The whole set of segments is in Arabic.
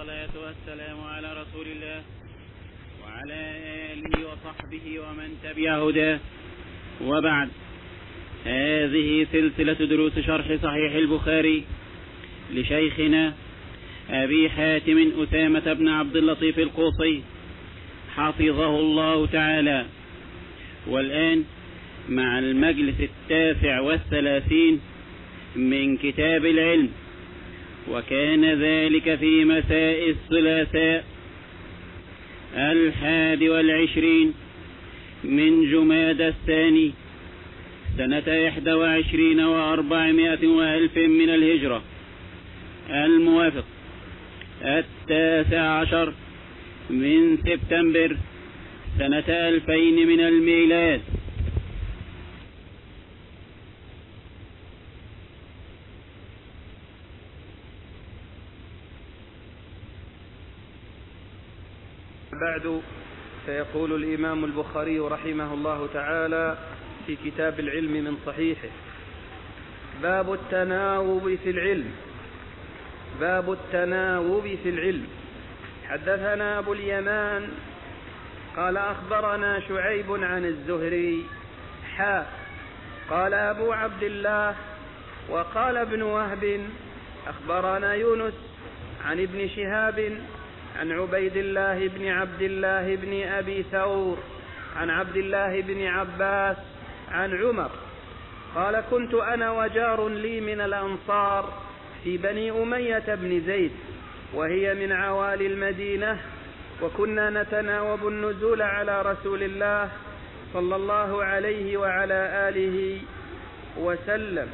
والصلاة والسلام على رسول الله وعلى آله وصحبه ومن تبع هداه، وبعد. هذه سلسلة دروس شرح صحيح البخاري لشيخنا أبي حاتم أسامة بن عبد اللطيف القوصي حفظه الله تعالى، والآن مع المجلس 39 من كتاب العلم، وكان ذلك في مساء الثلاثاء 21 من جمادى الثاني سنة 21 و400 وألف من الهجرة، الموافق 19 من سبتمبر سنة 2000 من الميلاد. بعد، فيقول الإمام البخاري رحمه الله تعالى في كتاب العلم من صحيحه: باب التناوب في العلم. باب التناوب في العلم. حدثنا أبو اليمان قال أخبرنا شعيب عن الزهري قال أبو عبد الله وقال ابن وهب أخبرنا يونس عن ابن شهاب عن عبيد الله بن عبد الله بن أبي ثور عن عبد الله بن عباس عن عمر قال: كنت أنا وجار لي من الأنصار في بني أمية بن زيد، وهي من عوالي المدينة، وكنا نتناوب النزول على رسول الله صلى الله عليه وعلى آله وسلم،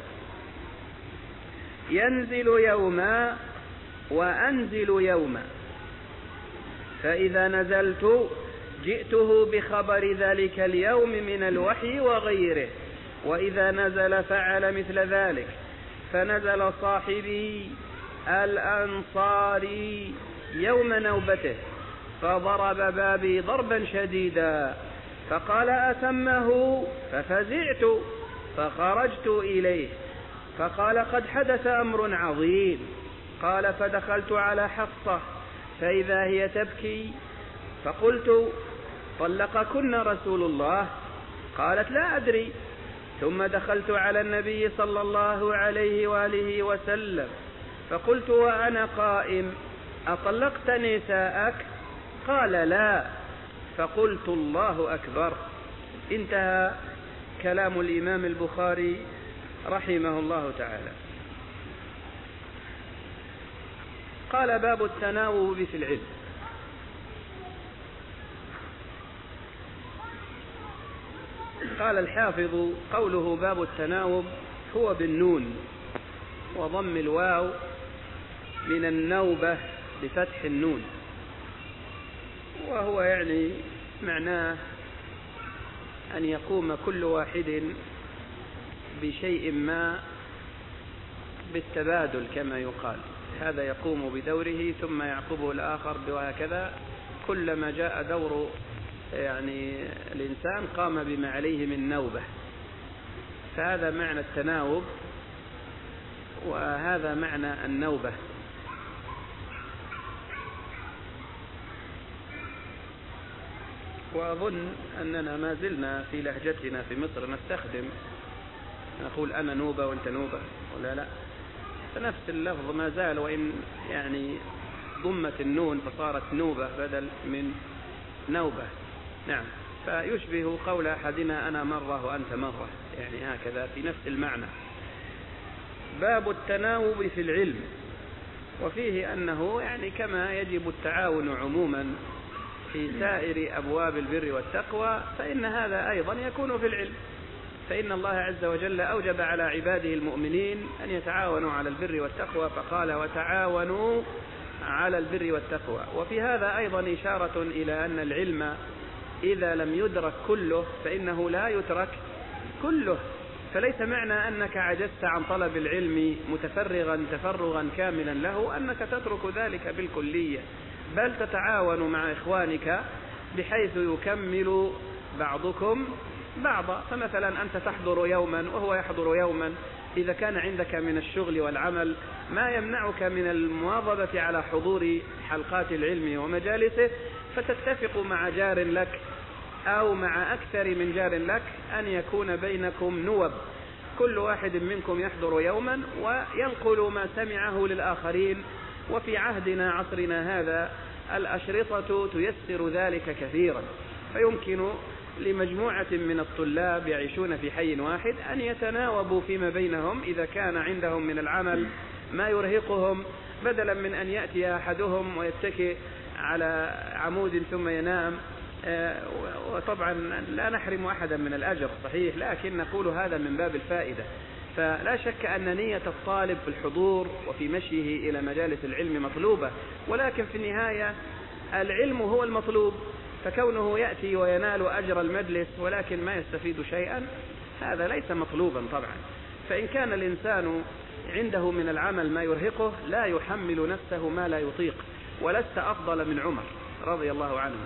ينزل يوما وأنزل يوما، فإذا نزلت جئته بخبر ذلك اليوم من الوحي وغيره، وإذا نزل فعل مثل ذلك. فنزل صاحبي الأنصاري يوم نوبته فضرب بابي ضربا شديدا، فقال: أتمه؟ ففزعت فخرجت إليه، فقال: قد حدث أمر عظيم. قال: فدخلت على حفصة فإذا هي تبكي، فقلت: طلقكن رسول الله؟ قالت: لا أدري. ثم دخلت على النبي صلى الله عليه وآله وسلم فقلت وأنا قائم: أطلقت نساءك؟ قال: لا. فقلت: الله أكبر. انتهى كلام الإمام البخاري رحمه الله تعالى. قال: باب التناوب في العلم. قال الحافظ: قوله باب التناوب هو بالنون وضم الواو من النوبة بفتح النون، وهو يعني معناه أن يقوم كل واحد بشيء ما بالتبادل كما يقال، هذا يقوم بدوره ثم يعقبه الآخر، وهكذا كلما جاء دور يعني الإنسان قام بما عليه من نوبة، فهذا معنى التناوب وهذا معنى النوبة. وأظن أننا ما زلنا في لهجتنا في مصر نستخدم، نقول أنا نوبة وأنت نوبة ولا لا، فنفس اللفظ ما زال، وإن يعني ضمت النون فصارت نوبة بدل من نوبة. نعم، فيشبه قول أحدنا أنا مرة وأنت مرة، يعني هكذا في نفس المعنى. باب التناوب في العلم، وفيه أنه يعني كما يجب التعاون عموما في سائر أبواب البر والتقوى، فإن هذا أيضا يكون في العلم، فإن الله عز وجل أوجب على عباده المؤمنين أن يتعاونوا على البر والتقوى، فقال: وتعاونوا على البر والتقوى. وفي هذا أيضا إشارة إلى أن العلم إذا لم يدرك كله فإنه لا يترك كله، فليس معنى أنك عجزت عن طلب العلم متفرغا تفرغا كاملا له أنك تترك ذلك بالكلية، بل تتعاون مع إخوانك بحيث يكمل بعضكم بعضا. فمثلا أنت تحضر يوما وهو يحضر يوما، إذا كان عندك من الشغل والعمل ما يمنعك من المواظبة على حضور حلقات العلم ومجالسه، فتتفق مع جار لك أو مع أكثر من جار لك أن يكون بينكم نوب، كل واحد منكم يحضر يوما وينقل ما سمعه للآخرين. وفي عهدنا عصرنا هذا الأشرطة تيسر ذلك كثيرا، فيمكن لمجموعة من الطلاب يعيشون في حي واحد أن يتناوبوا فيما بينهم إذا كان عندهم من العمل ما يرهقهم، بدلا من أن يأتي أحدهم ويتكئ على عمود ثم ينام. وطبعا لا نحرم أحدا من الأجر صحيح، لكن نقول هذا من باب الفائدة. فلا شك أن نية الطالب في الحضور وفي مشيه إلى مجالس العلم مطلوبة، ولكن في النهاية العلم هو المطلوب، فكونه يأتي وينال أجر المجلس ولكن ما يستفيد شيئا هذا ليس مطلوبا طبعا. فإن كان الإنسان عنده من العمل ما يرهقه لا يحمل نفسه ما لا يطيق. ولست أفضل من عمر رضي الله عنه،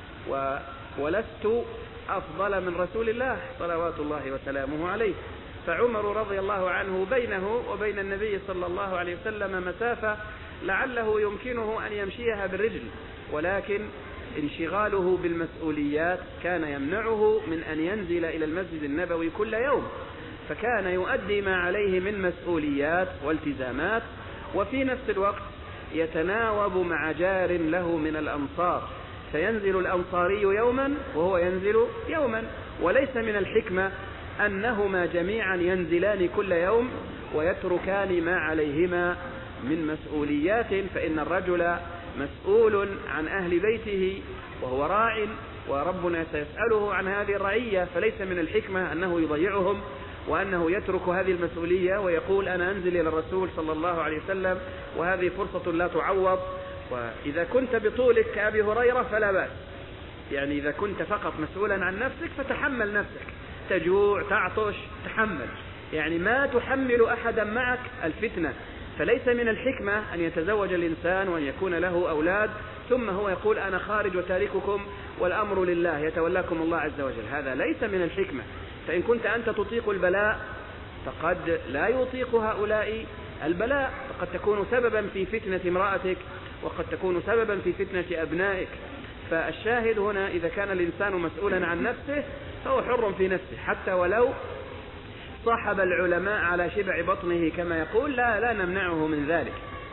ولست أفضل من رسول الله صلوات الله وسلامه عليه. فعمر رضي الله عنه بينه وبين النبي صلى الله عليه وسلم مسافة لعله يمكنه أن يمشيها بالرجل، ولكن انشغاله بالمسؤوليات كان يمنعه من أن ينزل إلى المسجد النبوي كل يوم، فكان يؤدي ما عليه من مسؤوليات والتزامات، وفي نفس الوقت يتناوب مع جار له من الأنصار، فينزل الأنصاري يوما وهو ينزل يوما. وليس من الحكمة أنهما جميعا ينزلان كل يوم ويتركان ما عليهما من مسؤوليات، فإن الرجل مسؤول عن أهل بيته وهو راع، وربنا سيسأله عن هذه الرعية، فليس من الحكمة أنه يضيعهم وأنه يترك هذه المسؤولية ويقول أنا أنزل إلى الرسول صلى الله عليه وسلم وهذه فرصة لا تعوض. وإذا كنت بطولك كأبي هريرة فلا بأس، يعني إذا كنت فقط مسؤولا عن نفسك فتحمل نفسك، تجوع تعطش تحمل، يعني ما تحمل أحدا معك الفتنة. فليس من الحكمة أن يتزوج الإنسان وأن يكون له أولاد ثم هو يقول أنا خارج وتارككم والأمر لله يتولاكم الله عز وجل، هذا ليس من الحكمة. فإن كنت أنت تطيق البلاء فقد لا يطيق هؤلاء البلاء، فقد تكون سببا في فتنة امرأتك وقد تكون سببا في فتنة أبنائك. فالشاهد هنا إذا كان الإنسان مسؤولا عن نفسه فهو حر في نفسه، حتى ولو صاحب العلماء على شبع بطنه كما يقول لا نمنعه من ذلك.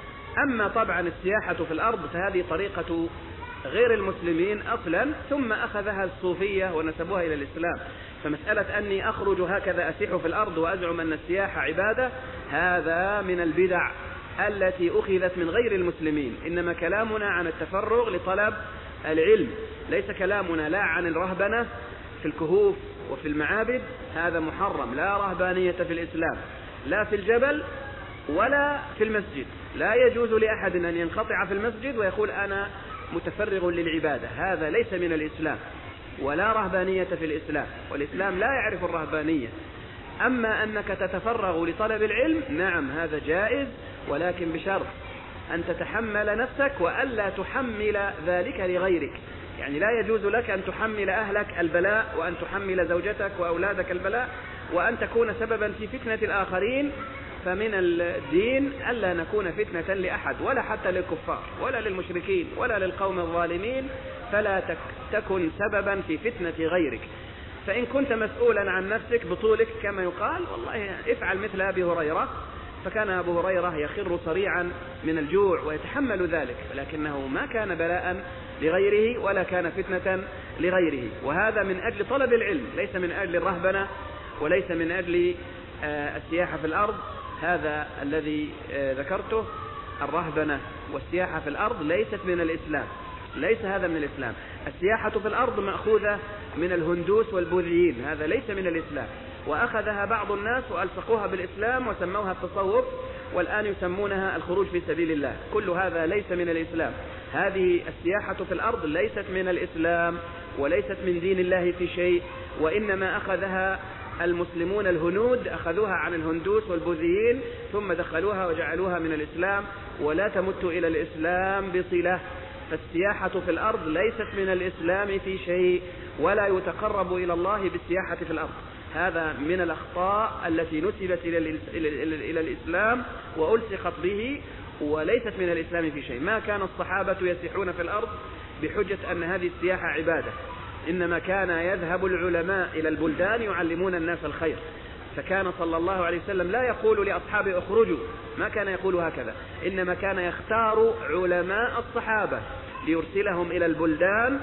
أما طبعا السياحة في الأرض فهذه طريقة غير المسلمين أصلا، ثم أخذها الصوفية ونسبوها إلى الإسلام. فمسألة أني أخرج هكذا أسيح في الأرض وأزعم أن السياحة عبادة هذا من البدع التي أخذت من غير المسلمين، إنما كلامنا عن التفرغ لطلب العلم، ليس كلامنا لا عن الرهبنة في الكهوف وفي المعابد، هذا محرم، لا رهبانية في الإسلام، لا في الجبل ولا في المسجد. لا يجوز لأحد أن ينقطع في المسجد ويقول أنا متفرغ للعبادة، هذا ليس من الإسلام، ولا رهبانية في الإسلام، والإسلام لا يعرف الرهبانية. أما أنك تتفرغ لطلب العلم نعم هذا جائز، ولكن بشرط أن تتحمل نفسك وألا تحمل ذلك لغيرك. يعني لا يجوز لك أن تحمل أهلك البلاء وأن تحمل زوجتك وأولادك البلاء وأن تكون سببا في فتنة الآخرين. فمن الدين ألا نكون فتنة لأحد، ولا حتى للكفار ولا للمشركين ولا للقوم الظالمين، فلا تكن سببا في فتنة غيرك. فإن كنت مسؤولا عن نفسك بطولك كما يقال والله افعل مثل أبي هريرة، فكان أبو هريرة يخر صريعا من الجوع ويتحمل ذلك، ولكنه ما كان بلاء لغيره ولا كان فتنة لغيره. وهذا من أجل طلب العلم، ليس من أجل الرهبنة وليس من أجل السياحة في الأرض. هذا الذي ذكرته الرهبنة والسياحة في الأرض ليست من الإسلام، ليس هذا من الإسلام. السياحة في الأرض مأخوذة من الهندوس والبوذيين، هذا ليس من الإسلام، وأخذها بعض الناس وألصقوها بالإسلام وسموها التصوف، والآن يسمونها الخروج في سبيل الله. كل هذا ليس من الإسلام. هذه السياحة في الأرض ليست من الإسلام وليست من دين الله في شيء، وإنما أخذها المسلمون الهنود، أخذوها عن الهندوس والبوذيين ثم دخلوها وجعلوها من الإسلام، ولا تمت إلى الإسلام بصلة. فالسياحة في الأرض ليست من الإسلام في شيء، ولا يتقرب إلى الله بالسياحة في الأرض. هذا من الأخطاء التي نسبت إلى الإسلام وألصقت به، وليست من الإسلام في شيء. ما كان الصحابة يسيحون في الأرض بحجة أن هذه السياحة عبادة، إنما كان يذهب العلماء إلى البلدان يعلمون الناس الخير. فكان صلى الله عليه وسلم لا يقول لأصحابه اخرجوا، ما كان يقول هكذا، إنما كان يختار علماء الصحابة ليرسلهم إلى البلدان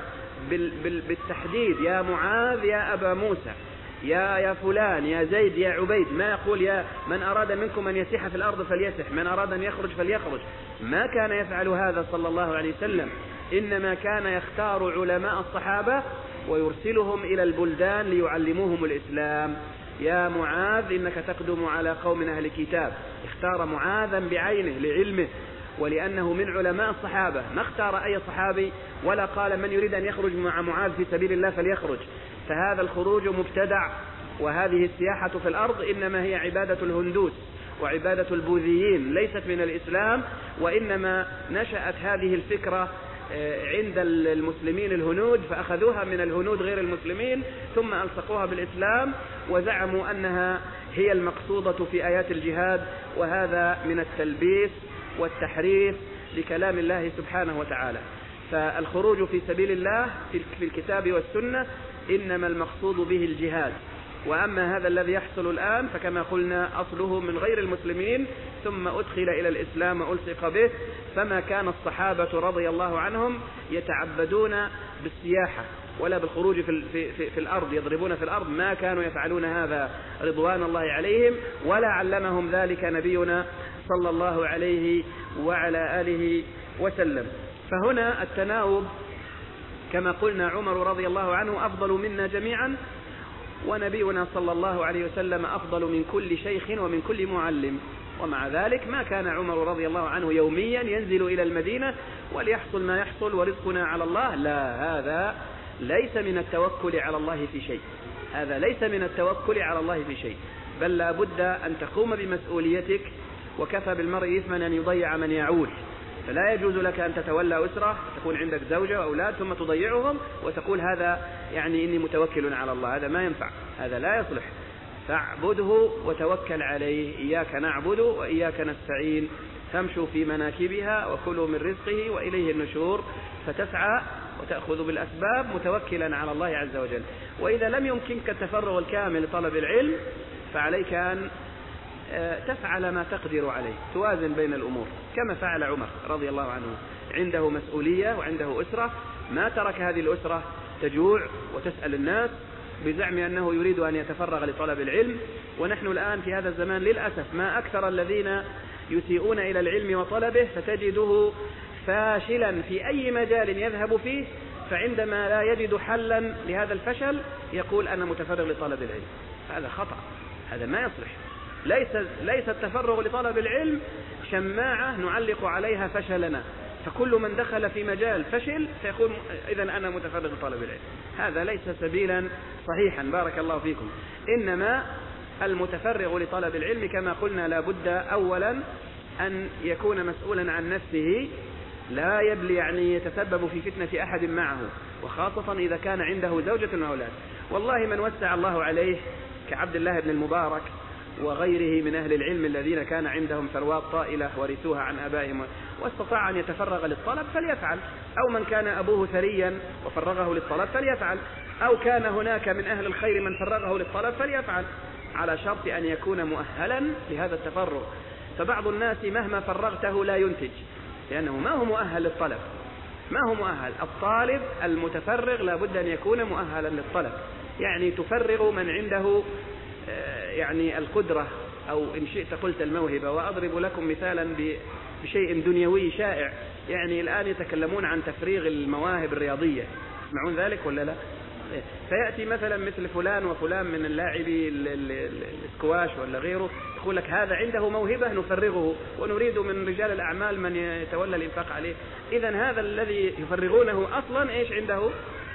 بالتحديد: يا معاذ، يا أبا موسى، يا فلان، يا زيد، يا عبيد. ما يقول يا من أراد منكم أن يسيح في الأرض فليسح، من أراد أن يخرج فليخرج. ما كان يفعل هذا صلى الله عليه وسلم، إنما كان يختار علماء الصحابة ويرسلهم إلى البلدان ليعلموهم الإسلام. يا معاذ إنك تقدم على قوم أهل كتاب. اختار معاذا بعينه لعلمه ولأنه من علماء الصحابة، ما اختار أي صحابي ولا قال من يريد أن يخرج مع معاذ في سبيل الله فليخرج. فهذا الخروج مبتدع، وهذه السياحة في الأرض إنما هي عبادة الهندوس وعبادة البوذيين، ليست من الإسلام. وإنما نشأت هذه الفكرة عند المسلمين الهنود، فأخذوها من الهنود غير المسلمين ثم ألصقوها بالإسلام وزعموا أنها هي المقصودة في آيات الجهاد، وهذا من التلبيس والتحريف لكلام الله سبحانه وتعالى. فالخروج في سبيل الله في الكتاب والسنة إنما المقصود به الجهاد. وأما هذا الذي يحصل الآن فكما قلنا أصله من غير المسلمين ثم أدخل إلى الإسلام وألصق به. فما كان الصحابة رضي الله عنهم يتعبدون بالسياحة ولا بالخروج في الأرض يضربون في الأرض، ما كانوا يفعلون هذا رضوان الله عليهم، ولا علمهم ذلك نبينا صلى الله عليه وعلى آله وسلم. فهنا التناوب كما قلنا عمر رضي الله عنه أفضل منا جميعا، ونبينا صلى الله عليه وسلم أفضل من كل شيخ ومن كل معلم. ومع ذلك ما كان عمر رضي الله عنه يوميا ينزل إلى المدينة وليحصل ما يحصل ورزقنا على الله، لا، هذا ليس من التوكل على الله في شيء، هذا ليس من التوكل على الله في شيء، بل لا بد أن تقوم بمسؤوليتك، وكفى بالمرء إثما أن يضيع من يعول. فلا يجوز لك أن تتولى أسرة، تكون عندك زوجة وأولاد ثم تضيعهم وتقول هذا يعني إني متوكل على الله، هذا ما ينفع، هذا لا يصلح. فاعبده وتوكل عليه، إياك نعبد وإياك نستعين، فامشوا في مناكبها وكلوا من رزقه وإليه النشور. فتسعى وتأخذ بالأسباب متوكلا على الله عز وجل. وإذا لم يمكنك التفرغ الكامل لطلب العلم فعليك أن تفعل ما تقدر عليه، توازن بين الأمور كما فعل عمر رضي الله عنه، عنده مسؤولية وعنده أسرة، ما ترك هذه الأسرة تجوع وتسأل الناس بزعم أنه يريد أن يتفرغ لطلب العلم. ونحن الآن في هذا الزمان للأسف ما أكثر الذين يسيئون إلى العلم وطلبه، فتجده فاشلا في أي مجال يذهب فيه، فعندما لا يجد حلا لهذا الفشل يقول أنا متفرغ لطلب العلم. هذا خطأ، هذا ما يصلح. ليس التفرغ لطلب العلم شماعة نعلق عليها فشلنا، فكل من دخل في مجال فشل سيقول إذن أنا متفرغ لطلب العلم. هذا ليس سبيلا صحيحا، بارك الله فيكم. إنما المتفرغ لطلب العلم كما قلنا لا بد أولا أن يكون مسؤولا عن نفسه، لا يبلي يعني يتسبب في فتنة أحد معه، وخاصة إذا كان عنده زوجة وأولاد. والله من وسع الله عليه كعبد الله بن المبارك وغيره من أهل العلم الذين كان عندهم ثروات طائلة ورثوها عن آبائهم واستطاع أن يتفرغ للطلب فليفعل، أو من كان أبوه ثريا وفرغه للطلب فليفعل، أو كان هناك من أهل الخير من فرغه للطلب فليفعل، على شرط أن يكون مؤهلا لهذا التفرغ. فبعض الناس مهما فرغته لا ينتج، لأنه ما هو مؤهل للطلب، ما هو مؤهل. الطالب المتفرغ لا بد أن يكون مؤهلا للطلب، يعني تفرغ من عنده يعني القدرة، أو إن شئت قلت الموهبة. وأضرب لكم مثالا بشيء دنيوي شائع، يعني الآن يتكلمون عن تفريغ المواهب الرياضية، تسمعون ذلك ولا لا؟ فيأتي مثلا مثل فلان وفلان من اللاعبي السكواش ولا غيره، يقول لك هذا عنده موهبة نفرغه ونريد من رجال الأعمال من يتولى الإنفاق عليه. إذن هذا الذي يفرغونه أصلا إيش عنده؟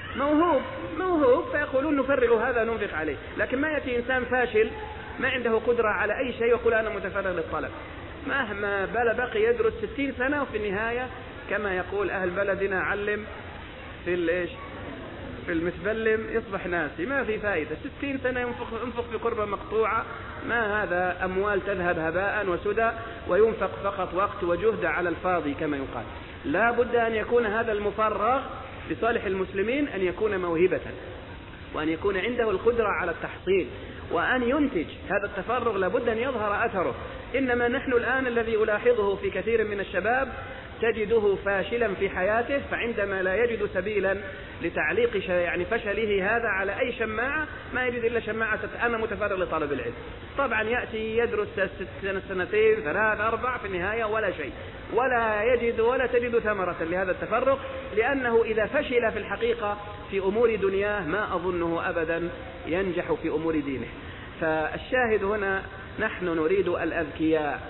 موهوب، فيقولون نفرغ هذا ننفق عليه. لكن ما يأتي إنسان فاشل ما عنده قدرة على أي شيء يقول أنا متفرغ للطلب، مهما بقي يدرس 60 سنة وفي النهاية كما يقول أهل بلدنا علم في في المتبلم يصبح ناسي، ما في فائدة. 60 سنة ينفق في قربة مقطوعة، ما هذا أموال تذهب هباء وسدى وينفق فقط وقت وجهد على الفاضي كما يقال. لا بد أن يكون هذا المفرغ لصالح المسلمين أن يكون موهبة، وأن يكون عنده القدرة على التحصيل، وأن ينتج. هذا التفرغ لابد أن يظهر أثره. إنما نحن الآن الذي ألاحظه في كثير من الشباب تجده فاشلا في حياته، فعندما لا يجد سبيلا لتعليق فشله هذا على أي شماعة، ما يجد إلا شماعة أنا متفرغ لطلب العلم. طبعا يأتي يدرس 6 سنتين 3 4 في النهاية ولا شيء، ولا تجد ثمرة لهذا التفرغ، لأنه إذا فشل في الحقيقة في أمور دنياه ما أظنه أبدا ينجح في أمور دينه. فالشاهد هنا نحن نريد الأذكياء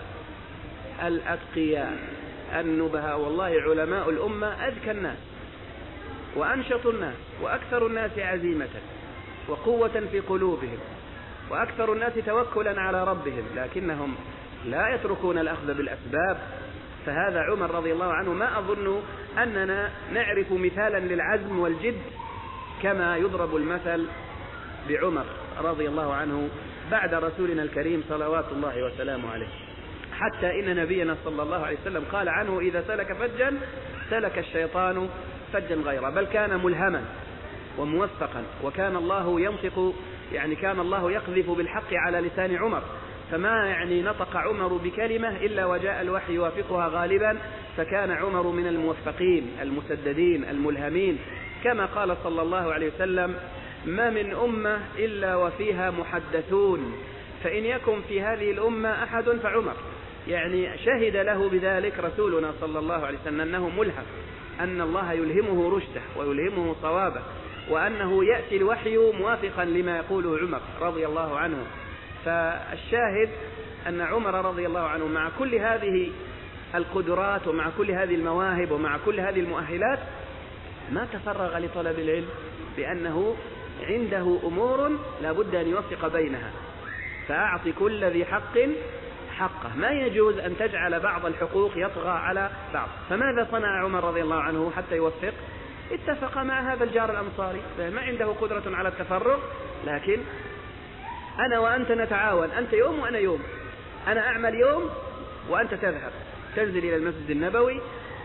الأتقياء النبهاء. والله علماء الأمة أذكى الناس وأنشط الناس وأكثر الناس عزيمة وقوة في قلوبهم وأكثر الناس توكلا على ربهم، لكنهم لا يتركون الأخذ بالأسباب. فهذا عمر رضي الله عنه ما أظن أننا نعرف مثالا للعزم والجد كما يضرب المثل بعمر رضي الله عنه بعد رسولنا الكريم صلوات الله وسلامه عليه. حتى إن نبينا صلى الله عليه وسلم قال عنه إذا سلك فجا سلك الشيطان فجا غيره، بل كان ملهما وموفقا، وكان الله ينطق كان الله يقذف بالحق على لسان عمر، فما نطق عمر بكلمة إلا وجاء الوحي يوافقها غالبا، فكان عمر من الموفقين المسددين الملهمين. كما قال صلى الله عليه وسلم ما من أمة إلا وفيها محدثون، فإن يكن في هذه الأمة أحد فعمر. شهد له بذلك رسولنا صلى الله عليه وسلم أنه ملهم، أن الله يلهمه رشده ويلهمه صوابه، وأنه يأتي الوحي موافقا لما يقوله عمر رضي الله عنه. فالشاهد أن عمر رضي الله عنه مع كل هذه القدرات ومع كل هذه المواهب ومع كل هذه المؤهلات ما تفرغ لطلب العلم، لأنه عنده أمور لا بد أن يوفق بينها. فأعطي كل ذي حق حقه، ما يجوز أن تجعل بعض الحقوق يطغى على بعض. فماذا صنع عمر رضي الله عنه حتى يوفق؟ اتفق مع هذا الجار الأنصاري ما عنده قدرة على التفرغ، لكن أنا وأنت نتعاون، أنت يوم وأنا يوم، أنا أعمل يوم وأنت تذهب تنزل إلى المسجد النبوي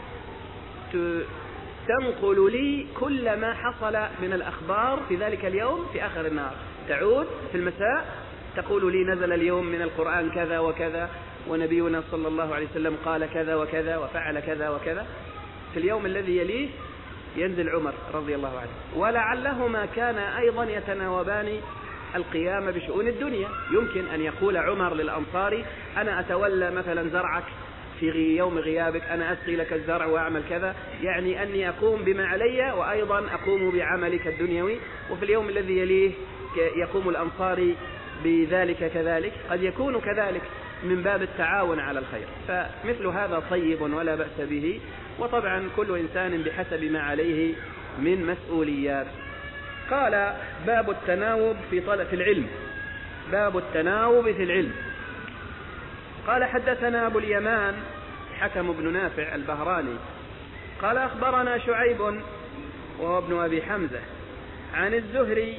تنقل لي كل ما حصل من الأخبار في ذلك اليوم في آخر النهار، تعود في المساء تقول لي نزل اليوم من القرآن كذا وكذا، ونبينا صلى الله عليه وسلم قال كذا وكذا وفعل كذا وكذا. في اليوم الذي يليه ينزل عمر رضي الله عنه، ولعلهما كان أيضا يتناوبان القيام بشؤون الدنيا. يمكن أن يقول عمر للأنصاري أنا أتولى مثلا زرعك في يوم غيابك، أنا أسقي لك الزرع وأعمل كذا، أني أقوم بما علي وأيضا أقوم بعملك الدنيوي. وفي اليوم الذي يليه يقوم الأنصاري بذلك كذلك، قد يكون كذلك من باب التعاون على الخير. فمثل هذا طيب ولا بأس به، وطبعا كل إنسان بحسب ما عليه من مسؤوليات. قال باب التناوب في العلم، باب التناوب في العلم. قال حدثنا أبو اليمان حكم بن نافع البهراني قال أخبرنا شعيب وهو ابن أبي حمزة عن الزهري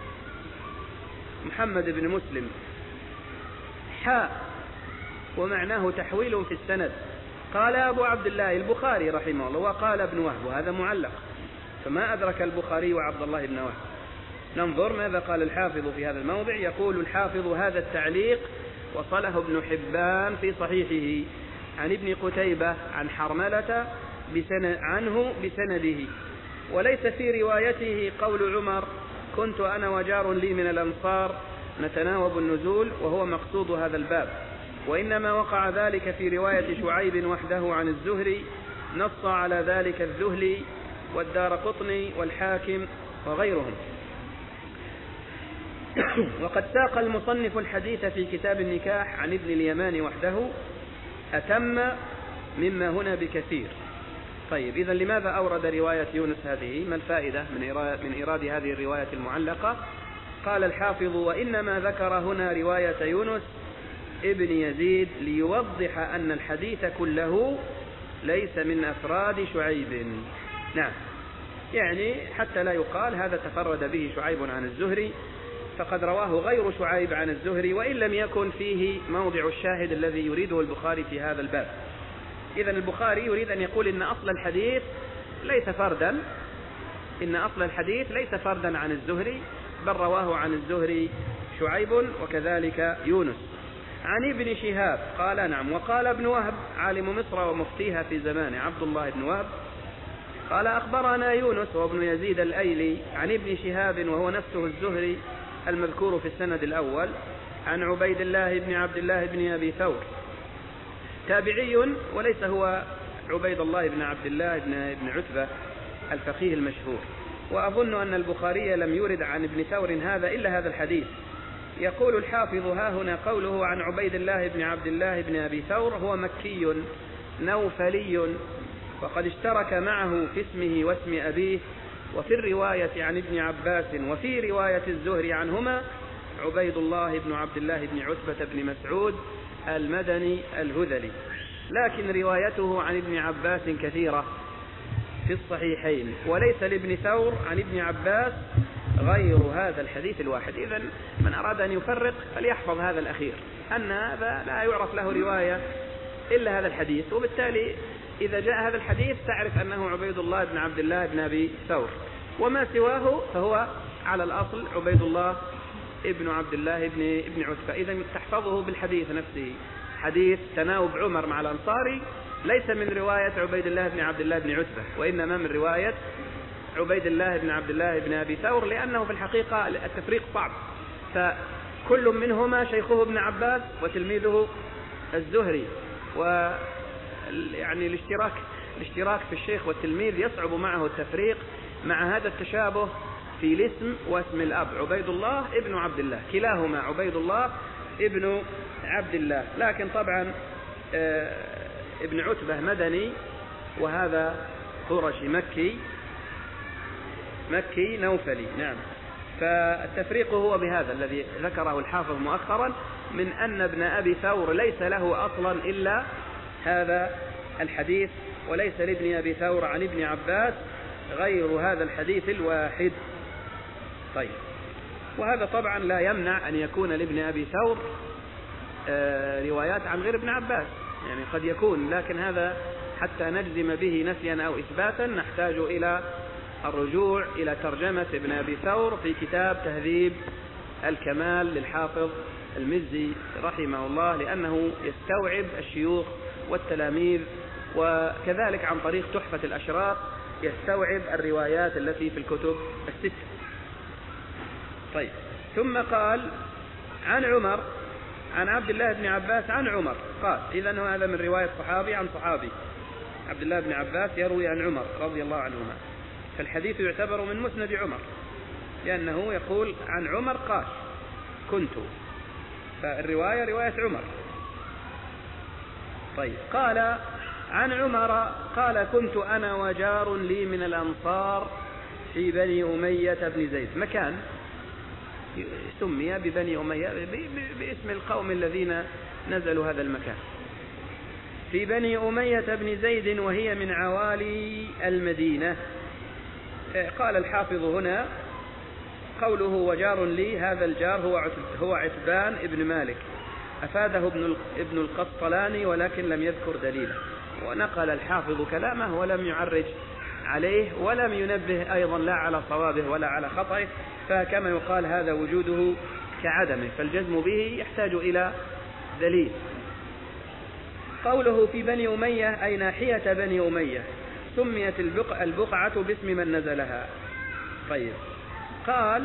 محمد بن مسلم ومعناه تحويل في السند. قال أبو عبد الله البخاري رحمه الله، وقال ابن وهب، وهذا معلق فما أدرك البخاري وعبد الله بن وهب. ننظر ماذا قال الحافظ في هذا الموضع. يقول الحافظ هذا التعليق وصله ابن حبان في صحيحه عن ابن قتيبة عن حرملة عنه بسنده، وليس في روايته قول عمر كنت أنا وجار لي من الأنصار نتناوب النزول، وهو مقصود هذا الباب، وإنما وقع ذلك في رواية شعيب وحده عن الزهري، نص على ذلك الذهلي والدارقطني والحاكم وغيرهم. وقد ساق المصنف الحديث في كتاب النكاح عن ابن اليمان وحده أتم مما هنا بكثير. طيب، إذن لماذا أورد رواية يونس هذه؟ ما الفائدة من إيراد هذه الرواية المعلقة؟ قال الحافظ وإنما ذكر هنا رواية يونس ابن يزيد ليوضح أن الحديث كله ليس من أفراد شعيب. نعم. يعني حتى لا يقال هذا تفرد به شعيب عن الزهري، فقد رواه غير شعيب عن الزهري وإن لم يكن فيه موضع الشاهد الذي يريده البخاري في هذا الباب. إذن البخاري يريد أن يقول إن أصل الحديث ليس فردا عن الزهري، بل رواه عن الزهري شعيب وكذلك يونس. عن ابن شهاب قال نعم. وقال ابن وهب عالم مصر ومفتيها في زمانه عبد الله بن وهب قال أخبرنا يونس وابن يزيد الأيلي عن ابن شهاب وهو نفسه الزهري المذكور في السند الأول عن عبيد الله بن عبد الله بن أبي ثور تابعي وليس هو عبيد الله بن عبد الله بن عتبة الفقيه المشهور. وأظن أن البخاري لم يرد عن ابن ثور هذا إلا هذا الحديث. يقول الحافظ ها هنا قوله عن عبيد الله بن عبد الله بن أبي ثور هو مكي نوفلي، وقد اشترك معه في اسمه واسم أبيه، وفي الرواية عن ابن عباس وفي رواية الزهري عنهما عبيد الله بن عبد الله بن عتبة بن مسعود المدني الهذلي، لكن روايته عن ابن عباس كثيرة في الصحيحين، وليس لابن ثور عن ابن عباس غير هذا الحديث الواحد. إذن من أراد أن يفرق فليحفظ هذا الأخير، أن هذا لا يعرف له رواية إلا هذا الحديث، وبالتالي إذا جاء هذا الحديث تعرف أنه عبيد الله بن عبد الله بن أبي ثور، وما سواه فهو على الأصل عبيد الله ابن عبد الله ابن عتبة. إذن تحفظه بالحديث نفسه. حديث تناوب عمر مع الأنصاري ليس من رواية عبيد الله بن عبد الله بن عتبة، وإنما من رواية عبيد الله بن عبد الله بن أبي ثور، لأنه في الحقيقة التفريق صعب، فكل منهما شيخه ابن عباس وتلميذه الزهري، ويعني الاشتراك في الشيخ والتلميذ يصعب معه التفريق مع هذا التشابه في الاسم واسم الأب عبيد الله ابن عبد الله، كلاهما عبيد الله ابن عبد الله، لكن طبعا ابن عتبة مدني وهذا قرشي مكي نوفلي. نعم. فالتفريق هو بهذا الذي ذكره الحافظ مؤخرا من أن ابن أبي ثور ليس له أصلا إلا هذا الحديث، وليس لابن أبي ثور عن ابن عباس غير هذا الحديث الواحد. طيب، وهذا طبعا لا يمنع أن يكون لابن أبي ثور روايات عن غير ابن عباس، يعني قد يكون، لكن هذا حتى نجزم به نفيا أو إثباتا نحتاج إلى الرجوع إلى ترجمة ابن أبي ثور في كتاب تهذيب الكمال للحافظ المزي رحمه الله، لأنه يستوعب الشيوخ والتلاميذ، وكذلك عن طريق تحفة الأشراف يستوعب الروايات التي في الكتب الستة. طيب، ثم قال عن عمر عن عبد الله بن عباس عن عمر قال، إذن هذا من رواية صحابي عن صحابي، عبد الله بن عباس يروي عن عمر رضي الله عنهما، فالحديث يعتبر من مسند عمر لأنه يقول عن عمر قال كنت، فالرواية رواية عمر. طيب، قال عن عمر قال كنت أنا وجار لي من الأنصار في بني أمية بن زيد، مكان سمي ببني أمية باسم القوم الذين نزلوا هذا المكان، في بني أمية بن زيد وهي من عوالي المدينة. قال الحافظ هنا قوله وجار لي، هذا الجار هو عتبان ابن مالك، أفاده ابن القسطلاني ولكن لم يذكر دليله، ونقل الحافظ كلامه ولم يعرج عليه ولم ينبه أيضا لا على صوابه ولا على خطئه، فكما يقال هذا وجوده كعدمه، فالجزم به يحتاج إلى دليل. قوله في بني أمية أي ناحية بني أمية، سميت البقعة باسم من نزلها. طيب، قال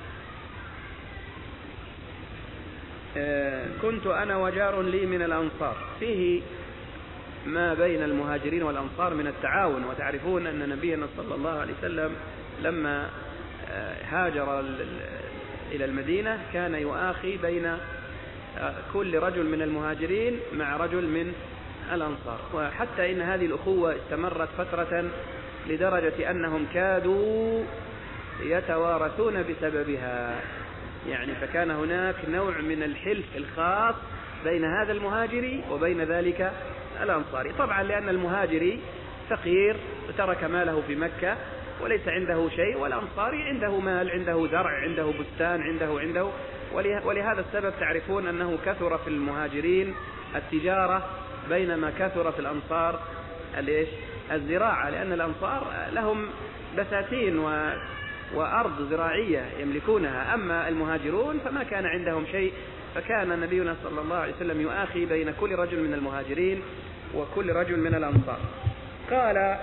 كنت أنا وجار لي من الأنصار، فيه ما بين المهاجرين والأنصار من التعاون، وتعرفون أن نبينا صلى الله عليه وسلم لما هاجر إلى المدينة كان يؤاخي بين كل رجل من المهاجرين مع رجل من الأنصار، وحتى إن هذه الأخوة استمرت فترة لدرجة أنهم كادوا يتوارثون بسببها، يعني فكان هناك نوع من الحلف الخاص بين هذا المهاجري وبين ذلك الأنصاري، طبعا لأن المهاجري فقير وترك ماله في مكة وليس عنده شيء، والأنصاري عنده مال، عنده زرع، عنده بستان، عنده ولهذا السبب تعرفون أنه كثر في المهاجرين التجارة بينما كثر في الأنصار الزراعة، لأن الأنصار لهم بساتين وأرض زراعية يملكونها، أما المهاجرون فما كان عندهم شيء، فكان نبينا صلى الله عليه وسلم يؤاخي بين كل رجل من المهاجرين وكل رجل من الأنصار. قال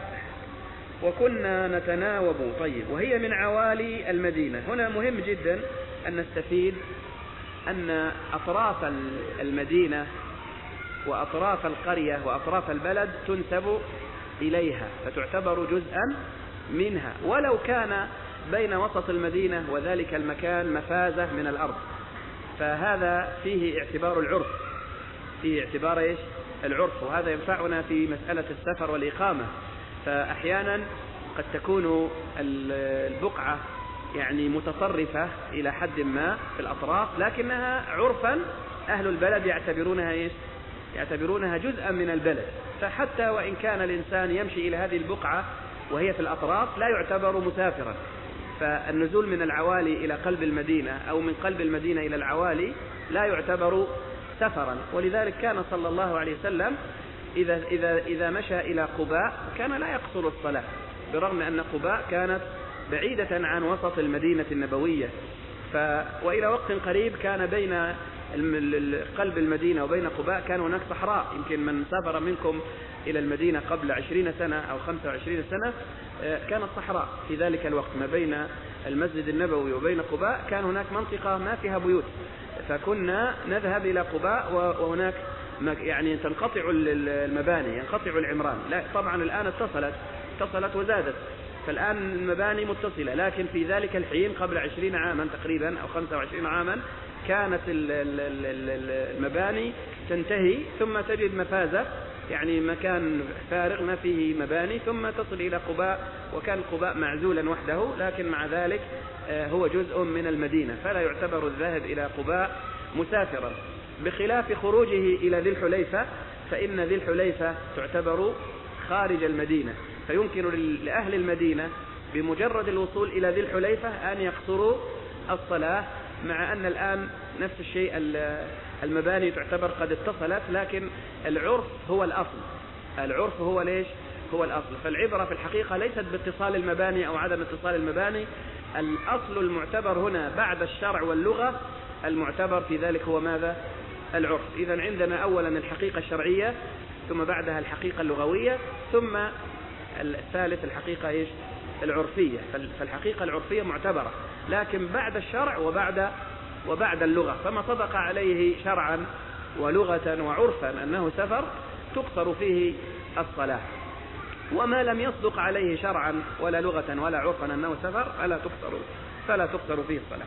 وكنا نتناوب. طيب، وهي من عوالي المدينة. هنا مهم جدا أن نستفيد أن أطراف المدينة وأطراف القرية وأطراف البلد تنسب إليها، فتعتبر جزءا منها، ولو كان بين وسط المدينة وذلك المكان مفازة من الأرض، فهذا فيه اعتبار العرف، فيه اعتبار العرف، وهذا ينفعنا في مسألة السفر والإقامة. فأحيانا قد تكون البقعة يعني متصرفة إلى حد ما في الأطراف، لكنها عرفا أهل البلد يعتبرونها جزءا من البلد، فحتى وإن كان الإنسان يمشي إلى هذه البقعة وهي في الأطراف لا يعتبر مسافرا. فالنزول من العوالي إلى قلب المدينة أو من قلب المدينة إلى العوالي لا يعتبر سفرا. ولذلك كان صلى الله عليه وسلم إذا مشى إلى قباء كان لا يقصر الصلاة، برغم أن قباء كانت بعيدة عن وسط المدينة النبوية. وإلى وقت قريب كان بين قلب المدينة وبين قباء كان هناك صحراء. يمكن من سافر منكم إلى المدينة قبل 20 سنة أو 25 سنة كانت صحراء في ذلك الوقت، ما بين المسجد النبوي وبين قباء كان هناك منطقة ما فيها بيوت، فكنا نذهب إلى قباء وهناك يعني تنقطع المباني، ينقطع العمران. لا طبعا الآن اتصلت وزادت، فالآن المباني متصلة، لكن في ذلك الحين قبل 20 عاما تقريبا أو 25 عاما كانت المباني تنتهي ثم تجد مفازة، يعني مكان فارغ ما فيه مباني، ثم تصل إلى قباء، وكان قباء معزولا وحده، لكن مع ذلك هو جزء من المدينة، فلا يعتبر الذاهب إلى قباء مسافرا، بخلاف خروجه إلى ذي الحليفة، فإن ذي الحليفة تعتبر خارج المدينة، فيمكن لأهل المدينة بمجرد الوصول إلى ذي الحليفة أن يقصروا الصلاة، مع أن الآن نفس الشيء المباني تعتبر قد اتصلت، لكن العرف هو الأصل، العرف هو هو الأصل. فالعبرة في الحقيقة ليست باتصال المباني أو عدم اتصال المباني، الأصل المعتبر هنا بعد الشرع واللغة المعتبر في ذلك هو ماذا؟ العرف. إذن عندنا أولا الحقيقة الشرعية، ثم بعدها الحقيقة اللغوية، ثم الثالث الحقيقة العرفية. فالحقيقة العرفية معتبرة، لكن بعد الشرع وبعد اللغة، فما صدق عليه شرعا ولغة وعرفا أنه سفر تقصر فيه الصلاة، وما لم يصدق عليه شرعا ولا لغة ولا عرفا أنه سفر فلا تقصر فيه الصلاة.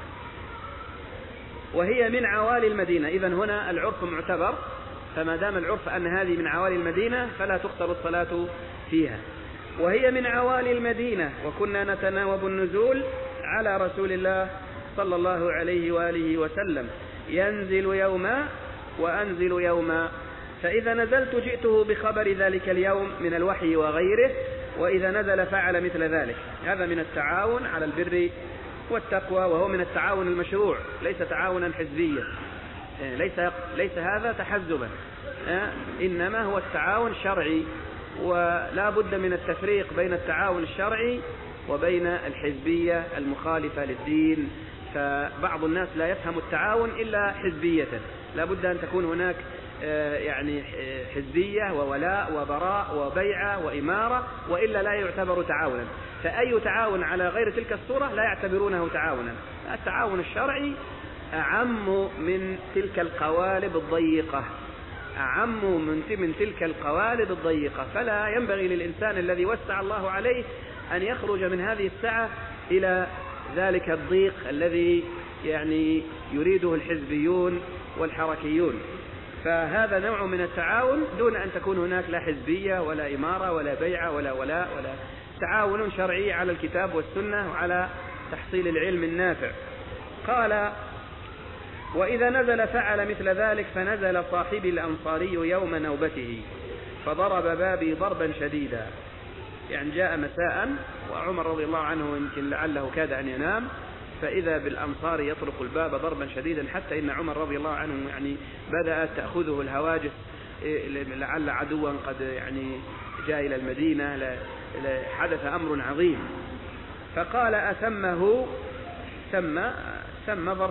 وهي من عوالي المدينة. إذن هنا العرف معتبر، فما دام العرف أن هذه من عوالي المدينة فلا تقصر الصلاة فيها. وهي من عوالي المدينة، وكنا نتناوب النزول على رسول الله صلى الله عليه وآله وسلم، ينزل يوما وأنزل يوما، فإذا نزلت جئته بخبر ذلك اليوم من الوحي وغيره، وإذا نزل فعل مثل ذلك. هذا من التعاون على البر والتقوى، وهو من التعاون المشروع، ليس تعاونا حزبيا، ليس هذا تحزبا، إنما هو التعاون الشرعي. ولا بد من التفريق بين التعاون الشرعي وبين الحزبية المخالفة للدين. فبعض الناس لا يفهم التعاون إلا حزبية، لا بد أن تكون هناك يعني حزبية وولاء وبراء وبيعة وإمارة، وإلا لا يعتبر تعاونا. فأي تعاون على غير تلك الصورة لا يعتبرونه تعاونا. التعاون الشرعي أعم من تلك القوالب الضيقة، أعم من تلك القوالب الضيقة، فلا ينبغي للإنسان الذي وسع الله عليه أن يخرج من هذه السعة إلى ذلك الضيق الذي يعني يريده الحزبيون والحركيون. فهذا نوع من التعاون دون أن تكون هناك لا حزبية ولا إمارة ولا بيعة ولا ولاء، ولا تعاون شرعي على الكتاب والسنة وعلى تحصيل العلم النافع. قال وإذا نزل فعل مثل ذلك، فنزل صاحبي الأنصاري يوم نوبته فضرب بابي ضربا شديدا. يعني جاء مساء وعمر رضي الله عنه يمكن لعله كاد أن ينام، فإذا بالأنصار يطرق الباب ضربا شديدا، حتى إن عمر رضي الله عنه يعني بدأت تأخذه الهواجس لعل عدوا قد يعني جاء إلى المدينة، حدث أمر عظيم. فقال أثمه، ثم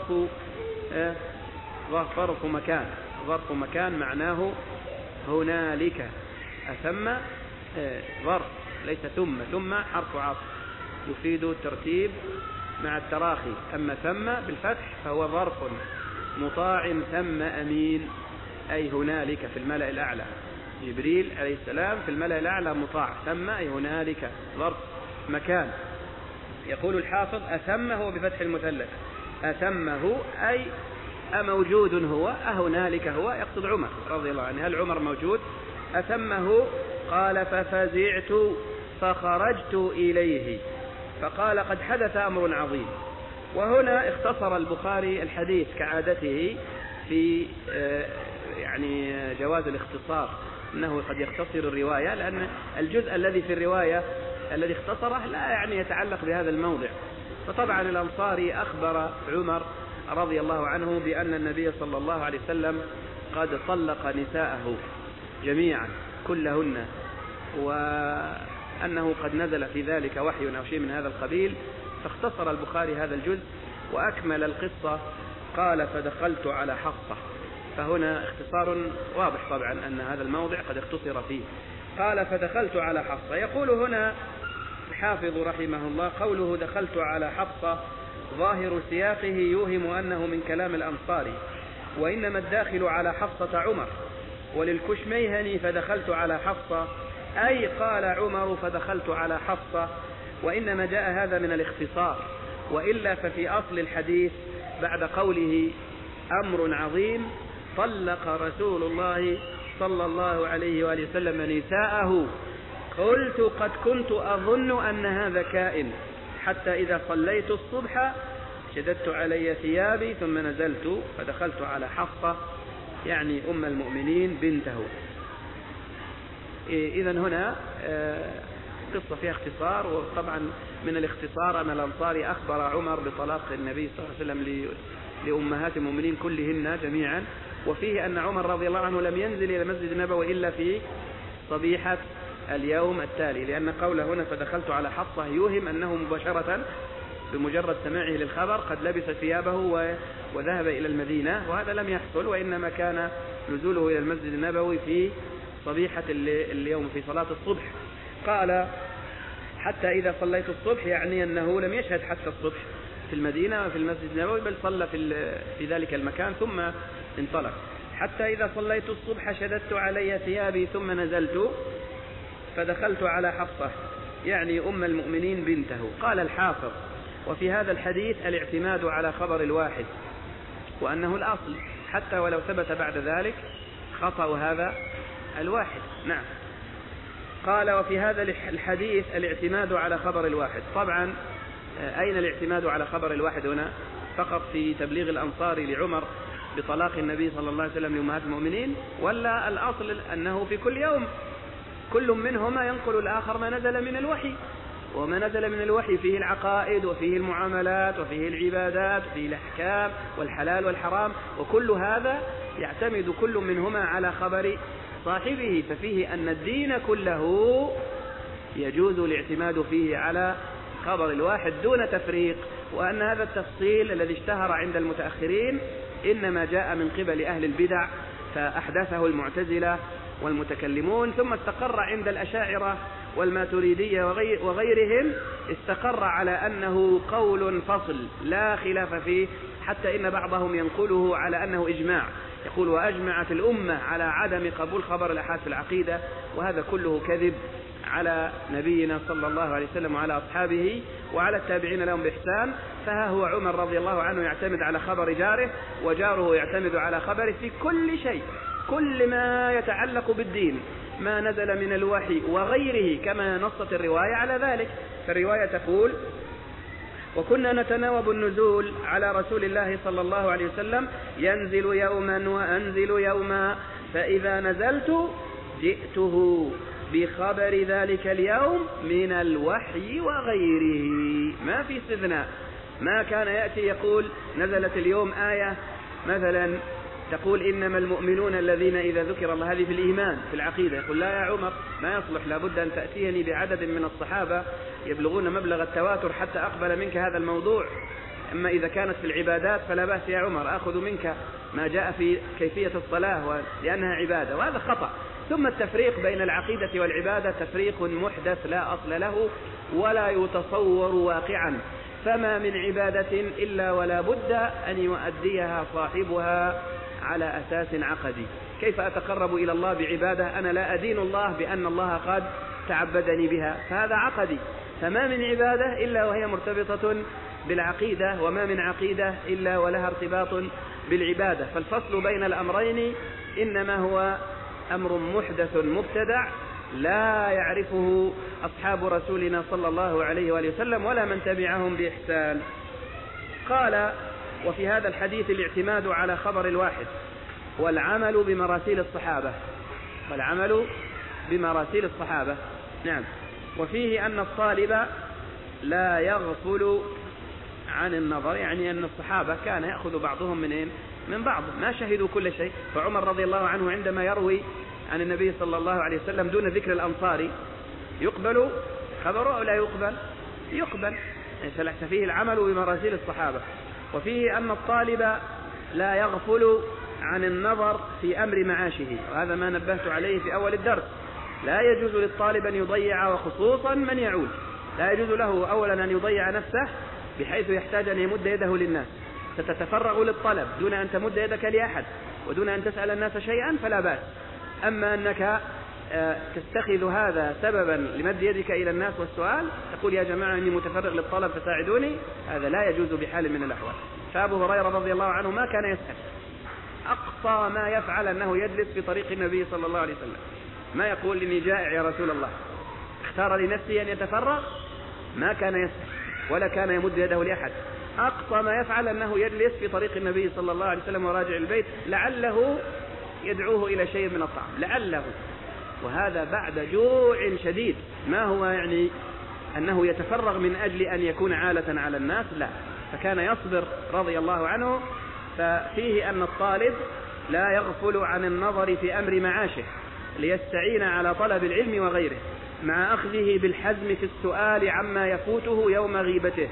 ظرف مكان معناه هنالك. أثم ظرف ليس ثم حرف عطف يفيد الترتيب مع التراخي. أما ثم بالفتح فهو ظرف مطاع ثم أمين، أي هنالك في الملأ الأعلى. جبريل عليه السلام في الملأ الأعلى مطاع، ثم أي هنالك ظرف مكان. يقول الحافظ أثم هو بفتح المثلث، أثمه أي أموجود هو، أهنالك هو، يقصد عمر رضي الله عنه، هل عمر موجود؟ أثمه. قال ففزعت فخرجت إليه، فقال قد حدث أمر عظيم. وهنا اختصر البخاري الحديث كعادته في يعني جواز الاختصار، أنه قد يختصر الرواية، لأن الجزء الذي في الرواية الذي اختصره لا يعني يتعلق بهذا الموضع. فطبعا الأنصاري أخبر عمر رضي الله عنه بأن النبي صلى الله عليه وسلم قد طلق نساءه جميعا كلهن، وأنه قد نزل في ذلك وحي أو شيء من هذا القبيل، فاختصر البخاري هذا الجزء وأكمل القصة. قال فدخلت على حفصة، فهنا اختصار واضح طبعا أن هذا الموضع قد اختصر فيه. قال فدخلت على حفصة. يقول هنا الحافظ رحمه الله قوله دخلت على حفصة ظاهر سياقه يوهم أنه من كلام الأنصاري، وإنما الداخل على حفصة عمر. وللكشميهني فدخلت على حفصة أي قال عمر فدخلت على حفصة، وإنما جاء هذا من الاختصار، وإلا ففي أصل الحديث بعد قوله أمر عظيم طلق رسول الله صلى الله عليه وآله وسلم نساءه، قلت قد كنت أظن أن هذا كائن، حتى إذا صليت الصبح شددت علي ثيابي ثم نزلت فدخلت على حفصة يعني أم المؤمنين بنته. إذن هنا قصة فيها اختصار، وطبعا من الاختصار أن الأنصاري أخبر عمر بطلاق النبي صلى الله عليه وسلم لأمهات المؤمنين كلهن جميعا، وفيه أن عمر رضي الله عنه لم ينزل إلى مسجد النبوي إلا في صبيحة اليوم التالي، لأن قوله هنا فدخلت على حفصة يوهم أنه مباشرة بمجرد سماعه للخبر قد لبس ثيابه وذهب إلى المدينة، وهذا لم يحصل، وإنما كان نزوله إلى المسجد النبوي في صبيحة اليوم في صلاة الصبح. قال حتى إذا صليت الصبح، يعني أنه لم يشهد حتى الصبح في المدينة وفي المسجد النبوي، بل صلى في ذلك المكان ثم انطلق. حتى إذا صليت الصبح شددت علي ثيابي ثم نزلت فدخلت على حفصة يعني أم المؤمنين بنته. قال الحافظ وفي هذا الحديث الاعتماد على خبر الواحد، وأنه الأصل حتى ولو ثبت بعد ذلك خطأ هذا الواحد. نعم. قال وفي هذا الحديث الاعتماد على خبر الواحد. طبعا أين الاعتماد على خبر الواحد هنا؟ فقط في تبليغ الأنصار لعمر بطلاق النبي صلى الله عليه وسلم لأمهات المؤمنين، ولا الأصل أنه في كل يوم كل منهما ينقل الآخر ما نزل من الوحي، وما نزل من الوحي فيه العقائد وفيه المعاملات وفيه العبادات وفيه الأحكام والحلال والحرام، وكل هذا يعتمد كل منهما على خبر صاحبه، ففيه أن الدين كله يجوز الاعتماد فيه على خبر الواحد دون تفريق، وأن هذا التفصيل الذي اشتهر عند المتأخرين إنما جاء من قبل أهل البدع فأحدثه المعتزلة والمتكلمون، ثم استقر عند الأشاعرة والماتريدية وغيرهم استقر على أنه قول فصل لا خلاف فيه، حتى إن بعضهم ينقله على أنه إجماع، يقول وأجمعت الأمة على عدم قبول خبر الآحاد في العقيدة، وهذا كله كذب على نبينا صلى الله عليه وسلم وعلى أصحابه وعلى التابعين لهم بإحسان. فها هو عمر رضي الله عنه يعتمد على خبر جاره، وجاره يعتمد على خبره في كل شيء، كل ما يتعلق بالدين، ما نزل من الوحي وغيره، كما نصت الرواية على ذلك. فالرواية تقول وكنا نتناوب النزول على رسول الله صلى الله عليه وسلم ينزل يوما وأنزل يوما، فإذا نزلت جئته بخبر ذلك اليوم من الوحي وغيره. ما في استثناء، ما كان يأتي يقول نزلت اليوم آية مثلا تقول إنما المؤمنون الذين إذا ذكر الله، هذه في الإيمان في العقيدة، يقول لا يا عمر ما يصلح، لابد أن تأتيني بعدد من الصحابة يبلغون مبلغ التواتر حتى أقبل منك هذا الموضوع. أما إذا كانت في العبادات فلا بأس يا عمر، أخذ منك ما جاء في كيفية الصلاة لأنها عبادة، وهذا خطأ. ثم التفريق بين العقيدة والعبادة تفريق محدث لا أصل له ولا يتصور واقعا، فما من عبادة إلا ولا بد أن يؤديها صاحبها على أساس عقدي. كيف أتقرب إلى الله بعبادة أنا لا أدين الله بأن الله قد تعبدني بها؟ فهذا عقدي. فما من عبادة إلا وهي مرتبطة بالعقيدة، وما من عقيدة إلا ولها ارتباط بالعبادة. فالفصل بين الأمرين إنما هو أمر محدث مبتدع لا يعرفه أصحاب رسولنا صلى الله عليه وآله وسلم ولا من تبعهم بإحسان. قال: وفي هذا الحديث الاعتماد على خبر الواحد والعمل بمراسيل الصحابة، والعمل بمراسيل الصحابة. نعم. وفيه أن الطالب لا يغفل عن النظر، يعني أن الصحابة كان يأخذ بعضهم من بعض، ما شهدوا كل شيء. فعمر رضي الله عنه عندما يروي عن النبي صلى الله عليه وسلم دون ذكر الأنصاري يقبل خبره أو لا يقبل؟ يقبل. فيه العمل بمراسيل الصحابة. وفيه أن الطالب لا يغفل عن النظر في أمر معاشه، وهذا ما نبهت عليه في أول الدرس. لا يجوز للطالب أن يضيع، وخصوصا من يعود، لا يجوز له أولا أن يضيع نفسه بحيث يحتاج أن يمد يده للناس. ستتفرغ للطلب دون أن تمد يدك لأحد ودون أن تسأل الناس شيئا فلا بأس. أما أنك تتخذ هذا سببا لمد يدك إلى الناس والسؤال، تقول يا جماعة إني متفرغ للطلب فساعدوني، هذا لا يجوز بحال من الأحوال. فأبو هريرة رضي الله عنه ما كان يسأل، أقصى ما يفعل أنه يجلس في طريق النبي صلى الله عليه وسلم، ما يقول إني جائع يا رسول الله. اختار لنفسه أن يتفرغ، ما كان يسأل ولا كان يمد يده لأحد. أقصى ما يفعل أنه يجلس في طريق النبي صلى الله عليه وسلم وراجع البيت، لعله يدعوه إلى شيء من الطعام، لعله، وهذا بعد جوع شديد. ما هو يعني أنه يتفرغ من أجل أن يكون عالة على الناس، لا، فكان يصبر رضي الله عنه. ففيه أن الطالب لا يغفل عن النظر في أمر معاشه ليستعين على طلب العلم وغيره، مع أخذه بالحزم في السؤال عما يفوته يوم غيبته،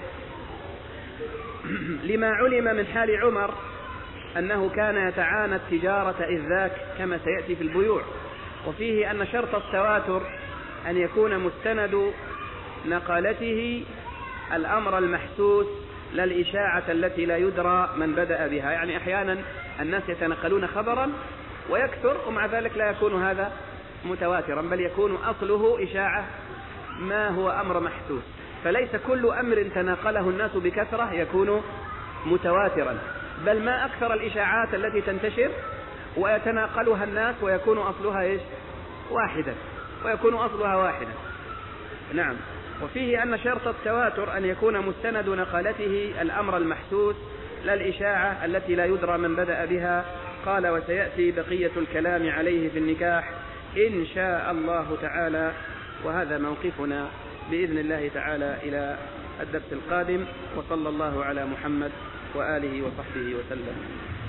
لما علم من حال عمر أنه كان يتعانى التجارة إذ ذاك كما سيأتي في البيوع. وفيه أن شرط التواتر أن يكون مستند نقلته الأمر المحسوس لا الإشاعة التي لا يدرى من بدأ بها. يعني أحيانا الناس يتنقلون خبرا ويكثر ومع ذلك لا يكون هذا متواترا، بل يكون أصله إشاعة ما هو أمر محسوس. فليس كل أمر تناقله الناس بكثرة يكون متواترا، بل ما أكثر الإشاعات التي تنتشر ويتناقلها الناس ويكون أصلها واحدا، ويكون أصلها واحدا. نعم. وفيه أن شرط التواتر أن يكون مستند نقلته الأمر المحسوس لا الإشاعة التي لا يدرى من بدأ بها. قال: وسيأتي بقية الكلام عليه في النكاح إن شاء الله تعالى. وهذا موقفنا بإذن الله تعالى إلى الدرس القادم، وصلى الله على محمد وآله وصحبه وسلم.